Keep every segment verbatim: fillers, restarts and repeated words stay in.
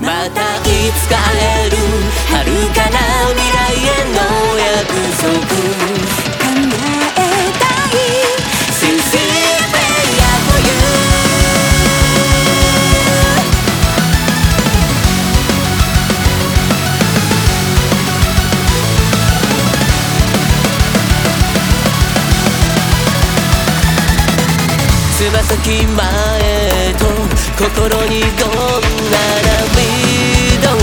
またいつか会える遥かな未来への約束叶えたい Sincere prayer for you つま先前と心にどんな涙を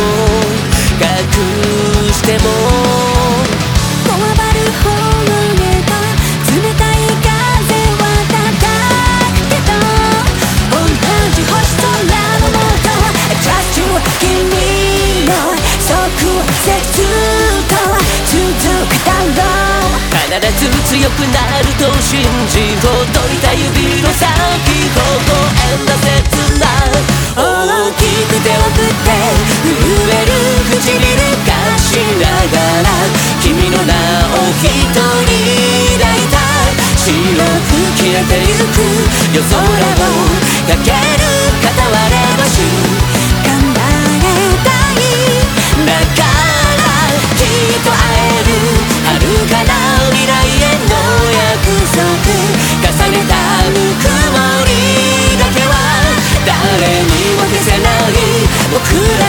隠してもこわばる方へが冷たい風は叩くけど同じ星空のもと Just you 君の即節と続くだろう必ず強くなると信じほどいた指の先ほど遠な切な大きく手を振って震える唇貸しながら君の名を一人抱いた白く消えてゆく夜空をかける片割れ橋叶えたいだからきっと会える遥かな未来への約束重ねたぬくもりだけは誰にも消せない僕ら